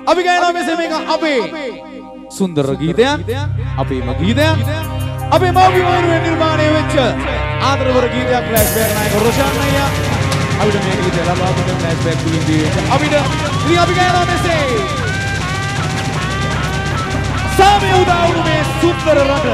අපි ගයනවා මෙසේ මේක අපේ සුන්දර ගීතයක් අපේම ගීතයක් අපේ මව්පිය වෙනුවෙන් නිර්මාණය වෙච්ච ආදරවර ගීතයක් ෆ්ලෑෂ්බැක් නායක රොෂාන් අයියා අපිට මේ ගීතය ලබා දුන්න ෆ්ලෑෂ්බැක් තුලින් දීලා අපිට ඉතින් අපි ගයනවා මෙසේ සාමය උදා වුණු මේ සුන්දර රට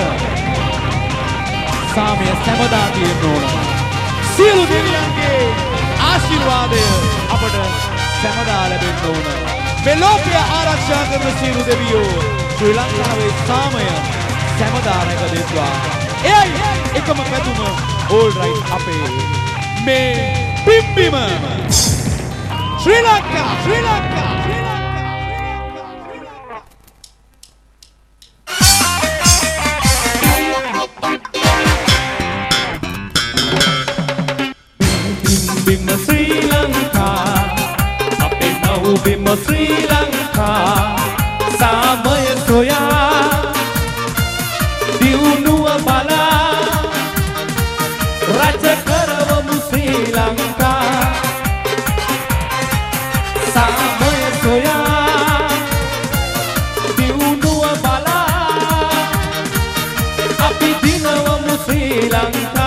සාමය සැමදා තියෙන්න ඕන සියලු දෙවියන්ගේ ආශිර්වාදය අපට සැමදා ලැබෙන්න ඕන මේ ලෝකය ආරක්ෂා කරන සියලු දෙවියෝ ශ්‍රී ලංකාවේ සාමය සැමදා රැකදෙත්වා එයයි එකම පැතුම ඕල් රයිට් අපේ මේ පිම්බිම ශ්‍රී Lanka Sri Lanka, ape mau bima Sri Lanka, samaya soya, diunua bala, raja karavamu Sri Lanka, samaya soya, diunua bala, api dinavamu Sri Lanka.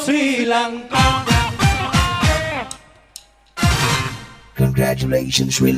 Congratulations, Sri